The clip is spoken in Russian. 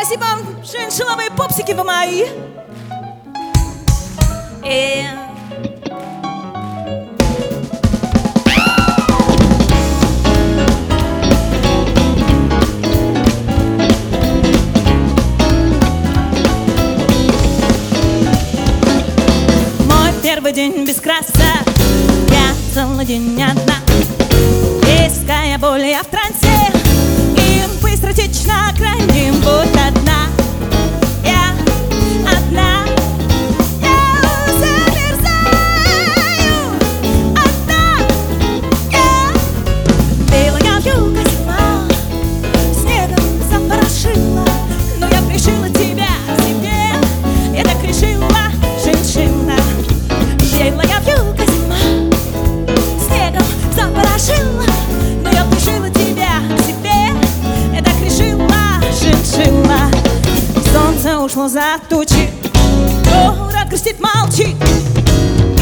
Спасибо, шиншилловые попсики вы мои. Мой первый день без красок, я целый день одна. Иская боль, я в трансе, и быстротечно крайним будь одна. Я одна, я замерзаю. Одна, я белая вьюга зима снегом запорошила, но я пришила тебя себе, я так решила, шиншилла. Белая вьюга зима снегом запорошила, но я пришила тебя себе, я так решила, шиншилла. Солнце ушло за тучи, город грустит, молчит.